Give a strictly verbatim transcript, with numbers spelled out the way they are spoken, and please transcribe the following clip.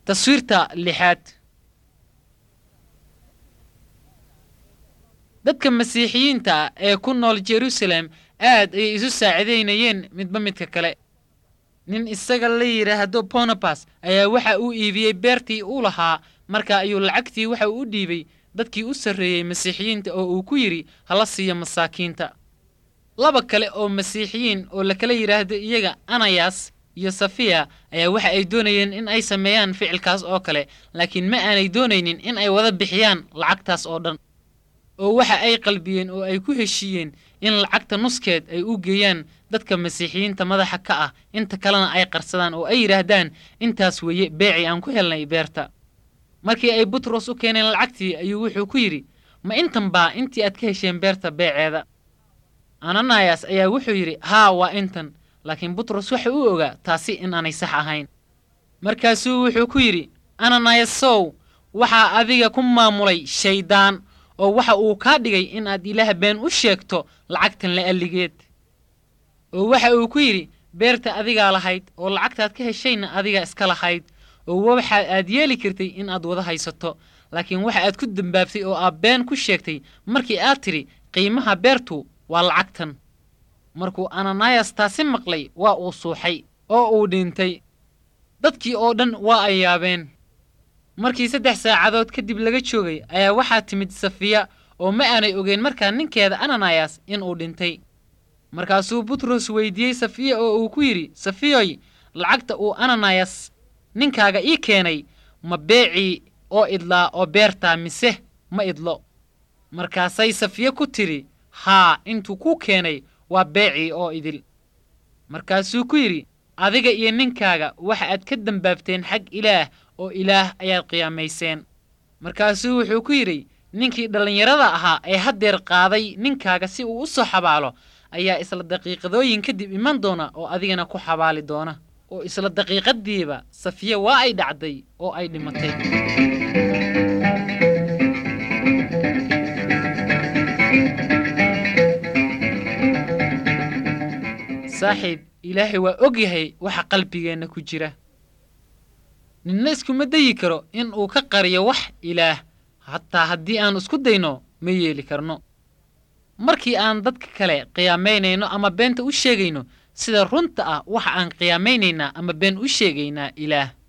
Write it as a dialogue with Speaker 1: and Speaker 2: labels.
Speaker 1: تصويرتا لحاد dadka masiixiyiinta ee ku nool Jerusalem aad ay isu saacideynayeen midba midka kale nin isaga la yiraahdo Barnabas ayaa waxa uu iibiyay beertii uu lahaa marka ayuu lacagtii waxa uu u dhiibay dadkii u sareeyay masiixiyiinta oo uu ku yiri hala siiyo masaakiinta laba kale oo masiixiyiin oo la kala yiraahdo iyaga Ananias iyo Safia ayaa waxa ay doonayeen in ay sameeyaan ficilkaas oo kale laakiin ma aanay doonaynin in ay wada bixiyaan lacagtaas oo dhan oo waxa ay qalbiyeen oo ay ku heshiiyeen in lacagta nuskeed ay u geeyaan dadka masiixiyiinta madaxa ka ah inta kalena ay qarsadaan oo ay yiraahdaan intaas weeye beeci aan ku helnay beerta markii ay Butros u keeneen lacagtii ayuu wuxuu ku yiri ma intan baa intii aad ka hesheen beerta beeceeda Ananias ayaa wuxuu yiri haa waa intan laakiin Butros waxa uu ogaa taasi in aanay sax ahayn markaasuu wuxuu ku yiri Ananias sow waxa adiga ku maamulay shaydaan oo waxa uu ka dhigay in aad Ilaah been u sheegto lacagtan la aligeed oo waxa uu ku yiri beerta adiga lahayd oo lacagtaad ka heshayna adiga iska lahayd oo waxa aad yeeli kartay in aad wada haysato laakiin waxa aad ku dambaabtay oo aad been ku sheegtay markii aad tiri qiimaha beertu waa lacagtan markuu Ananias taasi maqlay waa uu suuxay oo uu dhintay dadkii oo dhan waa ay yaabeen markii saddex saacadood kadib laga joogay ayaa waxa timid Safia oo ma aanay ogeyn markaa ninkeeda Ananias in uu dhintay markaasuu Butros weydiiyay Safia oo uu ku yiri Safiyoy lacagta uu Ananias ninkaaga ii keenay ma beeci oo idla oo beerta mise ma idlo markaasay Safia ku tiri haa intuu ku keenay waa beeci oo idil markaasuu ku yiri adiga iyo ninkaaga waxa aad ka dambaabteen xaq Ilaah oo Ilaah ayaad qiyaamayseen markaasuu wuxuu ku yiri ninkii dhalinyarada ahaa ee hadeer qaaday ninkaaga si uu u soo xabaalo ayaa isla daqiiqadooyin kadib iman doona oo adigana ku xabaali doona oo isla daqiiqadiiba Safia waa ay dhacday oo ay dhimatay saaxiib Ilaahay waa og yahay waxa qalbigeena ku jira ninna isku ma dayi karo in uu ka qariyo wax Ilaah hatta haddii aan isku dayno ma yeeli karno markii aan dadka kale qiyaameynayno ama beenta u sheegayno sida runta ah waxa aan qiyaameynayna ama been u sheegaynaa Ilaah